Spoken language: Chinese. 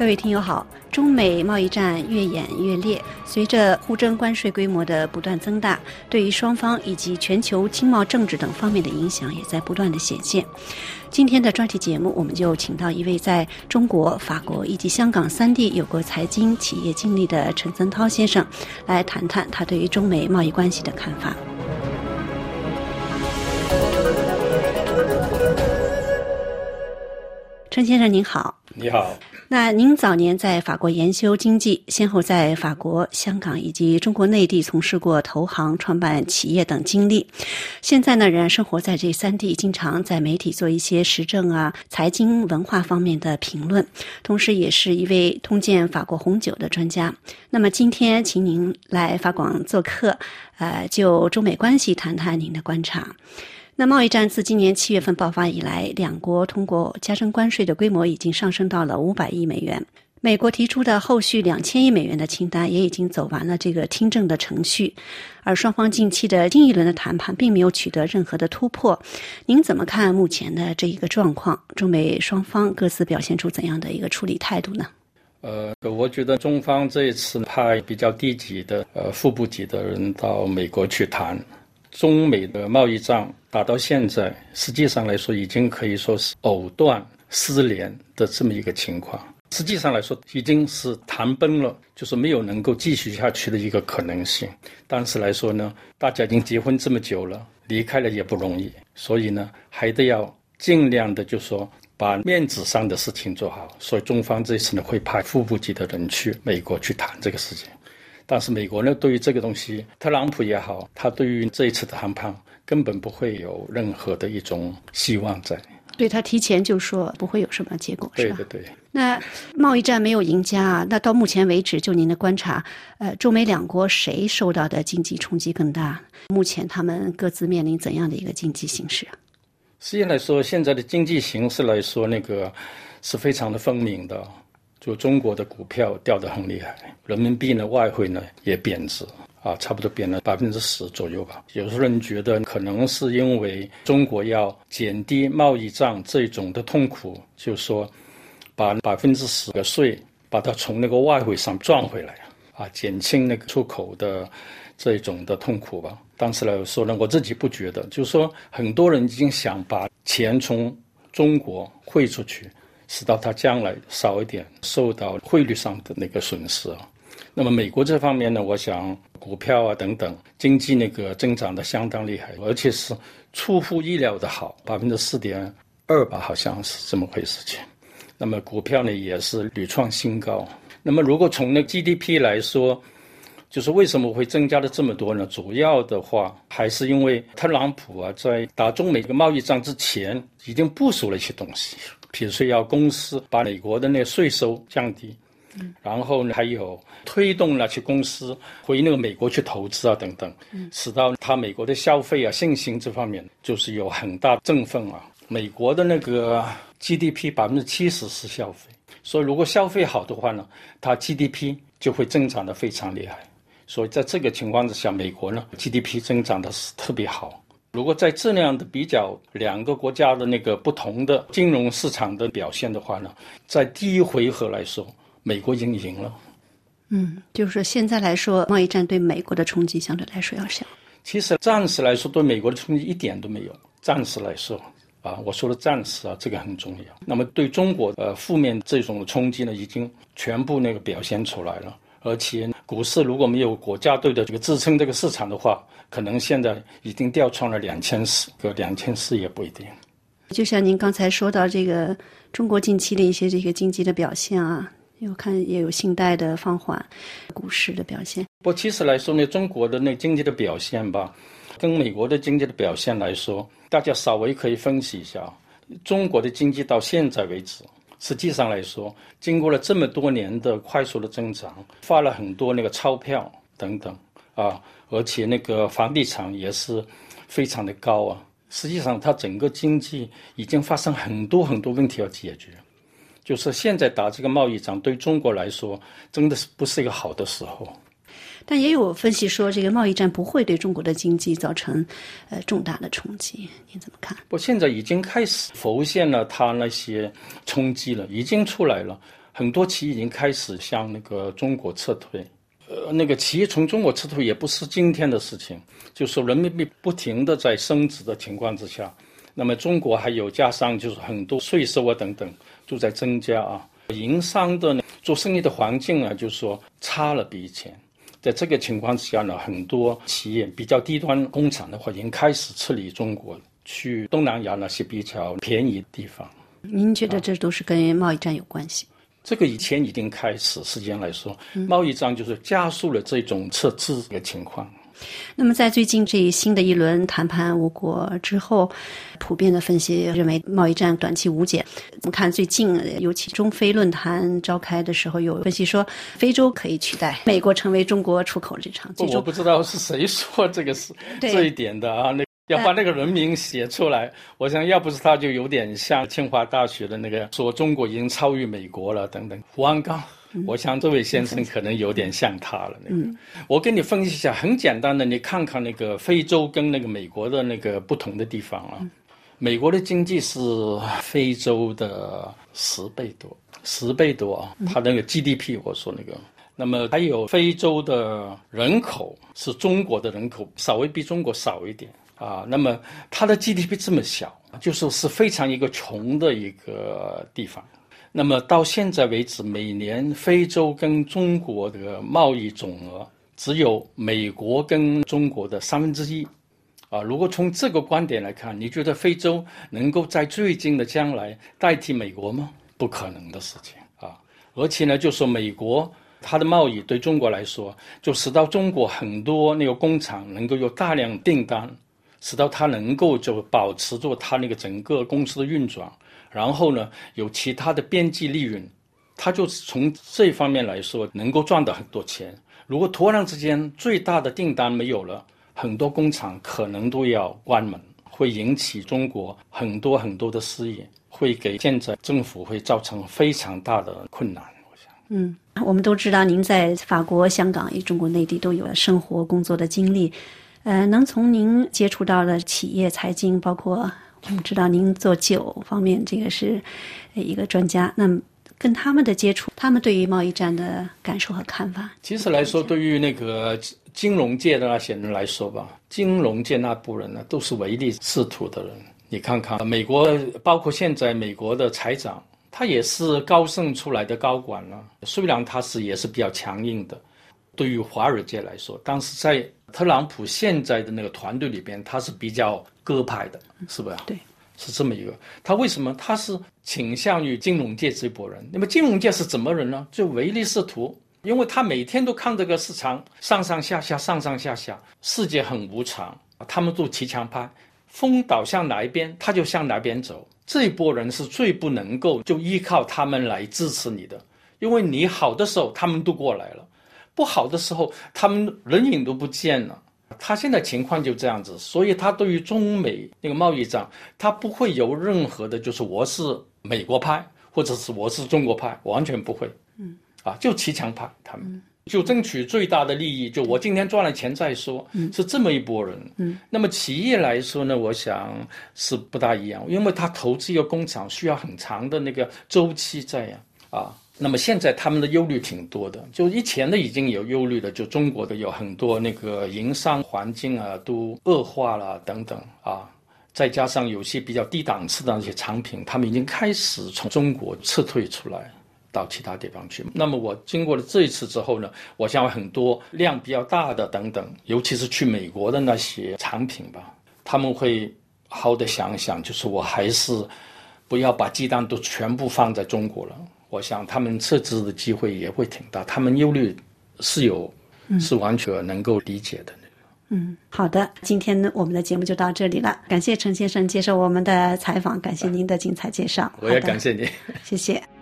各位听友好，中美贸易战越演越烈，随着互征关税规模的不断增大，对于双方以及全球经贸政治等方面的影响也在不断的显现。今天的专题节目，我们就请到一位在中国、法国以及香港3地有过财经企业经历的陈增涛先生，来谈谈他对于中美贸易关系的看法。陈先生您好。 你好。 那您早年在法国研修经济，先后在法国、香港以及中国内地从事过投行、创办企业等经历。现在呢，仍然生活在这3地，经常在媒体做一些时政财经、文化方面的评论，同时也是一位通鉴法国红酒的专家。那么今天请您来法广做客，就中美关系谈谈您的观察。那贸易战自今年7月份爆发以来，两国通过加征关税的规模已经上升到了500亿美元。美国提出的后续2000亿美元的清单也已经走完了这个听证的程序，而双方近期的新一轮的谈判并没有取得任何的突破。您怎么看目前的这一个状况？中美双方各自表现出怎样的一个处理态度呢？ 我觉得中方这一次派比较低级的副部级的人到美国去谈。中美的贸易战打到现在，实际上来说已经可以说是藕断丝连的这么一个情况。实际上来说已经是谈崩了，就是没有能够继续下去的一个可能性。但是来说呢，大家已经结婚这么久了，离开了也不容易，所以呢还得要尽量的就说把面子上的事情做好。所以中方这次呢会派副部级的人去美国去谈这个事情。但是美国呢，对于这个东西，特朗普也好，他对于这一次的谈判根本不会有任何的一种希望在。 对，他提前就说不会有什么结果，是吧？ 对。 那贸易战没有赢家那到目前为止，就您的观察，中美两国谁受到的经济冲击更大？目前他们各自面临怎样的一个经济形势？ 实际来说，现在的经济形势来说，是非常的分明的。就中国的股票掉得很厉害，人民币呢，外汇呢也贬值差不多贬了10%左右吧。有些人觉得可能是因为中国要减低贸易战这种的痛苦，就是说把10%的税把它从那个外汇上赚回来减轻那个出口的这种的痛苦吧。但是来说呢，我自己不觉得，就是说很多人已经想把钱从中国汇出去，使到它将来少一点受到汇率上的那个损失那么美国这方面呢，我想股票等等经济那个增长的相当厉害，而且是出乎意料的好，4.2%吧，好像是这么回事情。那么股票呢也是屡创新高。那么如果从那 GDP 来说，就是为什么会增加了这么多呢？主要的话还是因为特朗普在打中美贸易战之前已经部署了一些东西，比如说要公司把美国的那个税收降低，然后呢还有推动那些公司回那个美国去投资等等，使到他美国的消费信心这方面就是有很大振奋美国的那个 GDP 70%是消费，所以如果消费好的话呢，它 GDP 就会增长得非常厉害。所以在这个情况之下，美国呢 GDP 增长的是特别好。如果在这样的比较两个国家的那个不同的金融市场的表现的话呢，在第一回合来说，美国已经赢了。 就是说现在来说，贸易战对美国的冲击相对来说要小。 其实暂时来说，对美国的冲击一点都没有。暂时来说我说的暂时这个很重要。那么对中国负面这种冲击呢，已经全部那个表现出来了。而且股市如果没有国家队的这个支撑这个市场的话，可能现在已经掉穿了2400也不一定。 就像您刚才说到这个中国近期的一些这个经济的表现我看也有信贷的放缓，股市的表现。 不过其实来说呢，中国的那经济的表现吧，跟美国的经济的表现来说，大家稍微可以分析一下。中国的经济到现在为止，实际上来说，经过了这么多年的快速的增长，发了很多那个钞票等等而且那个房地产也是非常的高实际上它整个经济已经发生很多很多问题要解决。就是现在打这个贸易战对中国来说真的是不是一个好的时候。 但也有分析说，这个贸易战不会对中国的经济造成重大的冲击，您怎么看？ 现在已经开始浮现了它那些冲击了，已经出来了。 很多企业已经开始向那个中国撤退。那个企业从中国撤退也不是今天的事情，就是说人民币不停的在升值的情况之下，那么中国还有加上就是很多税收啊等等都在增加啊，营商的做生意的环境啊，就是说差了比以前。在这个情况之下呢，很多企业比较低端工厂的话，已经开始撤离中国，去东南亚那些比较便宜的地方。 您觉得这都是跟贸易战有关系？ 这个以前已经开始，实际上来说，贸易战就是加速了这种撤资的情况。 那么在最近这新的一轮谈判无果之后，普遍的分析认为贸易战短期无解。我们看最近尤其中非论坛召开的时候，有分析说非洲可以取代美国成为中国出口市场。 我不知道是谁说这个是这一点的啊，要把那个人名写出来，我想要不是他就有点像清华大学的那个说中国已经超越美国了等等，胡鞍钢。我想这位先生可能有点像他了。我给你分析一下，很简单的，你看看那个非洲跟那个美国的那个不同的地方啊。美国的经济是非洲的10倍多啊，它那个 GDP 我说那个。那么还有非洲的人口是中国的人口稍微比中国少一点啊，那么它的 GDP 这么小，就是非常一个穷的一个地方。那么到现在为止，每年非洲跟中国的贸易总额只有美国跟中国的1/3啊。如果从这个观点来看，你觉得非洲能够在最近的将来代替美国吗？不可能的事情啊！而且呢，就说美国它的贸易对中国来说，就使到中国很多那个工厂能够有大量订单，使到它能够就保持住它那个整个公司的运转。然后呢，有其他的边际利润，他就从这方面来说能够赚到很多钱。如果突然之间最大的订单没有了，很多工厂可能都要关门，会引起中国很多的失业，会给现在政府会造成非常大的困难。我想， 我们都知道您在法国、香港以及中国内地都有了生活工作的经历，能从您接触到的企业财经，包括我们知道您做酒方面这个是一个专家，那么跟他们的接触，他们对于贸易战的感受和看法？ 其实来说，对于那个金融界的那些人来说吧，金融界那部人呢，都是唯利是图的人。你看看美国，包括现在美国的财长，他也是高盛出来的高管了，虽然他也是比较强硬的。对于华尔街来说，但是在特朗普现在的那个团队里边，他是比较鸽派的，是不是？ 对， 是这么一个。他为什么？他是倾向于金融界这波人。那么金融界是怎么人呢？就唯利是图，因为他每天都看这个市场上上下下，世界很无常，他们都骑墙派，风倒向哪一边，他就向哪边走。这一波人是最不能够就依靠他们来支持你的，因为你好的时候他们都过来了，不好的时候他们人影都不见了。他现在情况就这样子，所以他对于中美那个贸易战，他不会有任何的就是我是美国派或者是我是中国派，完全不会。就骑墙派，他们就争取最大的利益，就我今天赚了钱再说，是这么一拨人。那么企业来说呢，我想是不大一样，因为他投资一个工厂需要很长的那个周期在那么现在他们的忧虑挺多的，就以前的已经有忧虑了，就中国的有很多那个营商环境都恶化了等等再加上有些比较低档次的那些产品，他们已经开始从中国撤退出来到其他地方去。那么我经过了这一次之后呢，我想很多量比较大的等等，尤其是去美国的那些产品吧，他们会好好的想一想，就是我还是不要把鸡蛋都全部放在中国了。我想他们撤资的机会也会挺大，他们忧虑是是完全能够理解的。 好的，今天呢我们的节目就到这里了，感谢陈先生接受我们的采访，感谢您的精彩介绍。 我也感谢你， 谢谢。